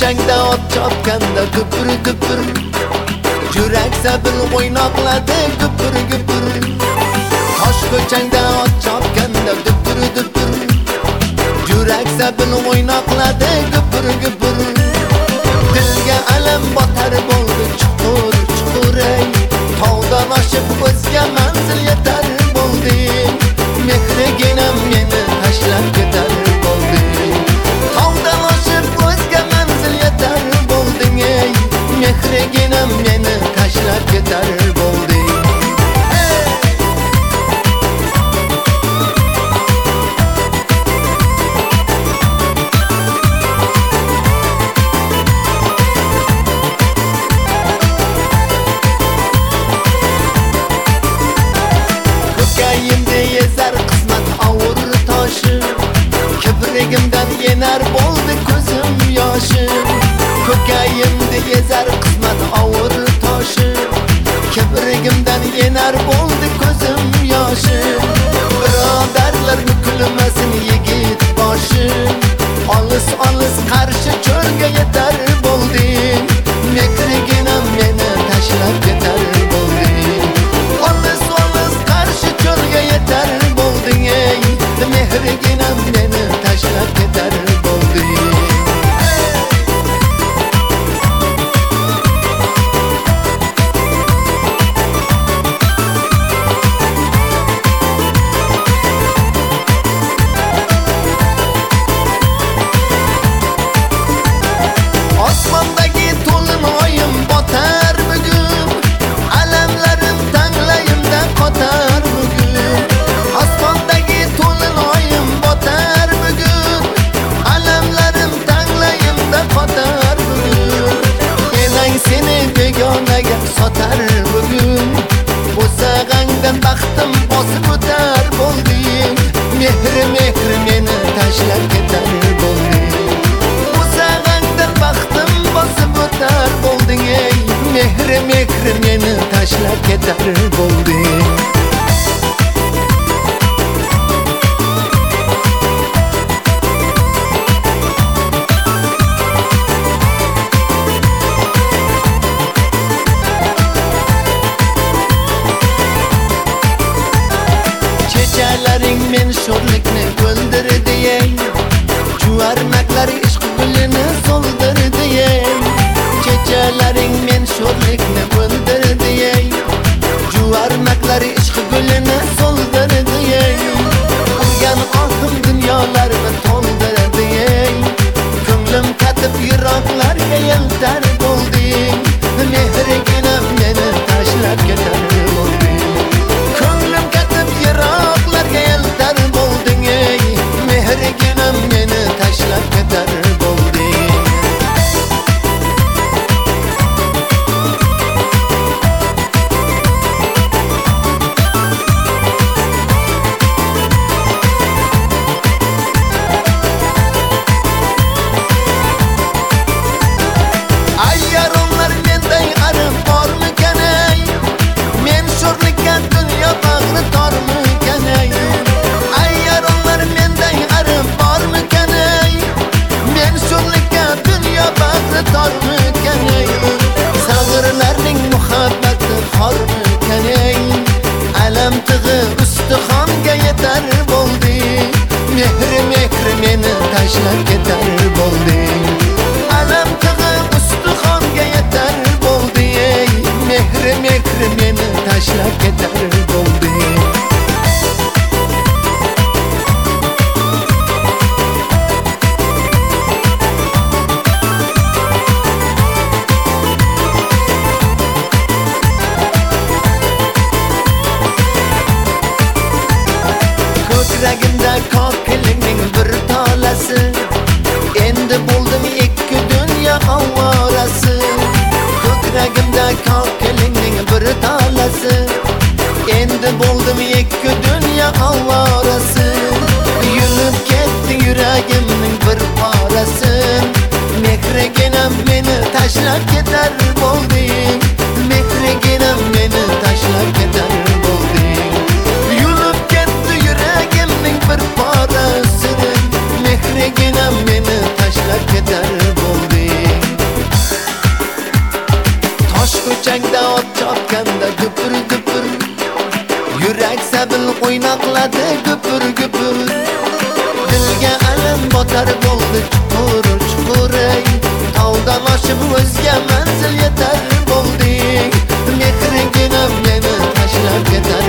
ko'changda ot chopganda gupur gupur, yurak sabil o'ynoqladi gupur gupur. Tosh ko'changda ot chopganda gupur gupur, yurak sabil o'ynoqladi gupur gupur. Dilga alam botar bo'ldi chuqur chuqur ey, tog'dan oshib o'zga manzil yetar bo'ldi. Mehriginam meni tashlab ketar bo'ldi. Tog'dan oshib o'zga manzil yetar bo'lding ey, mehriginam meni tashlab ketar bo'ldi. Ko'kayimda yezar qismat ovur toshi, kibrigimdan yenar bo'ldi ko'zim yoshi. Ko'kayimda yezar qismat ovur toshi, kibrigimdan yenar bo'ldi ko'zim yoshi. Birodarlar kulmasin yigit boshi, olis olis qarshi cho'lga yetar bo'ldi. Mehriginam meni tashlab ketar bo'ldi. Olis olis qarshi cho'lga yetar bo'lding ey, mehriginam meni tashlab ketar bo'ldi. Osmondagi to'lin oyim botar bugun, alamlarim tanglayimda qotar bugun. Osmondagi to'lin oyim botar bugun, alamlarim tanglayimda qotar bugun. Enang seni begonaga sotar bugun, bo'sag'angdan baxtim bosib o'tar bo'lding. Mehri mehri meni tashlab ketar bo'lding. Bo'sag'angdan baxtim bosib o'tar bo'lding ey, mehri mehri meni tashlab ketar bo'lding. Chechalaring men sho'rlikni o'ldirdi ey, juvarmaklar ishq gulini so'ldirdi ey. Chechalaring men sho'rlikni o'ldirdi ey, juvarmaklar ishq gulini so'ldirdi ey. Qilgan ohim dunyolarni to'ldirdi ey, ko'nglim katib yiroqlarga yeltar bo'lding. Mehriginam meni tashlab ketar bo'lding. Ko'nglim katib yiroqlarga yeltar bo'lding ey, mehriginam meni tashlab ketar bo'lding. Ayyaronlar menday arif bormikan ey, men sho'rlikka dunyo bag'ri tormikan ey. Ayyaronlar menday arif bormikan ey, men sho'rlikka dunyo bag'ri tormikan ey. Sag'irlarning muhabbati xormikan ey, alam tig'i ustixonga yetar bo'ldi. Mehri mehri meni tashlab ketar bo'ldi. Alam tig'i ustixonga yetar bo'ldi ey, mehri mehri meni tashlab ketar bo'ldi. Ko'kragimda kokilingning bir tolasi, endi bo'ldim ikki dunyo ovorasi. Ko'kragimda kokilingning bir tolasi, endi bo'ldim ikki dunyo ovorasi. Yulib ketdi yuragimning bir porasi, mehriginam meni tashlab ketar bo'lding. Mehriginam meni tashlab ketar bo'lding. Yulib ketdi yuragimning bir porasi, mehriginam meni tashlab ketar bo'lding. Yurak sabil qo'ynoqladi gupur gupur. Dilga alam botar bo'ldi chuqur chuqur. Tog'dan oshib o'zga manzil yetar bo'lding. Mehrigina meni tashlab ketar.